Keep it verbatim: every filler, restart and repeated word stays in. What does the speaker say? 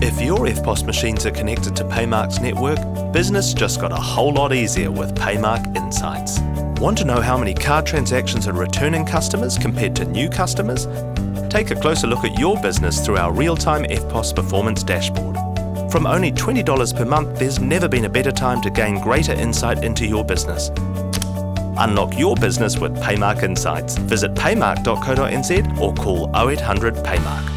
If your F P O S machines are connected to Paymark's network, business just got a whole lot easier with Paymark Insights. Want to know how many card transactions are returning customers compared to new customers? Take a closer look at your business through our real-time F P O S performance dashboard. From only twenty dollars per month, there's never been a better time to gain greater insight into your business. Unlock your business with Paymark Insights. Visit paymark dot co dot n z or call oh eight hundred Paymark.